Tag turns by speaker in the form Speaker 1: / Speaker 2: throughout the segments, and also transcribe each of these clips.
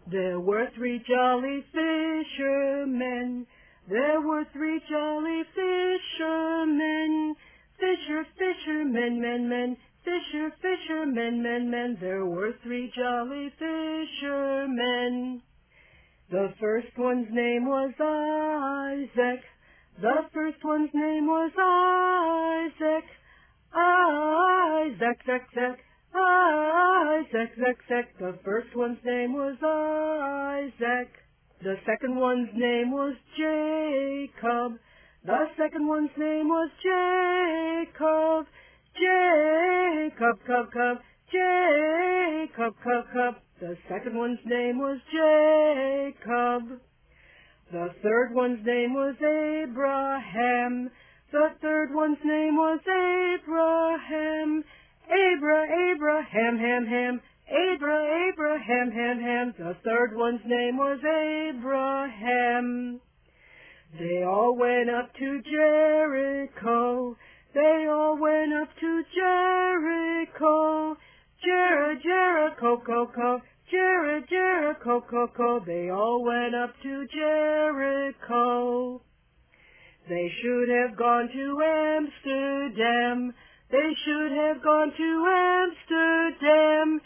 Speaker 1: There were three jolly fishermen. There were three jolly fishermen. Fishermen, men. Fishermen, men. There were three jolly fishermen. The first one's name was Isaac. The first one's name was Isaac. Isaac. The first one's name was Isaac. The second one's name was Jacob. The second one's name was Jacob. Jacob. The second one's name was Jacob. The third one's name was Abraham. The third one's name was Abraham. Abraham. The third one's name was Abraham. They all went up to Jericho. They all went up to Jericho. Jericho. They all went up to Jericho. They should have gone to Amsterdam. They should have gone to Amsterdam.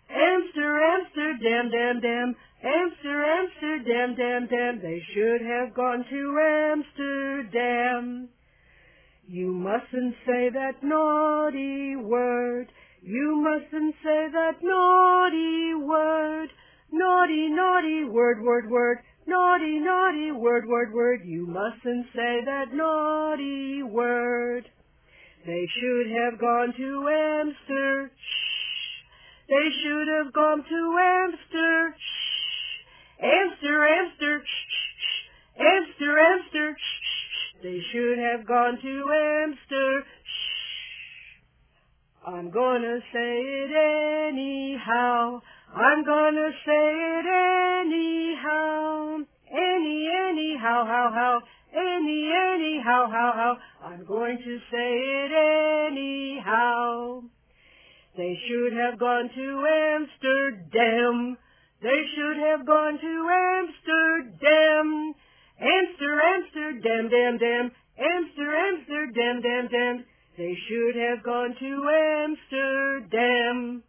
Speaker 1: Amsterdam. They should have gone to Amsterdam. You mustn't say that naughty word. You mustn't say that naughty word. Naughty word. Naughty word. You mustn't say that naughty word. They should have gone to Amsterdam. They should have gone to Amsterdam. Amsterdam. They should have gone to Amsterdam. I'm gonna say it anyhow. I'm gonna say it anyhow. Anyhow, how. Anyhow, how. I'm going to say it anyhow. They should have gone to Amsterdam. They should have gone to Amsterdam. Amsterdam. Amsterdam. They should have gone to Amsterdam.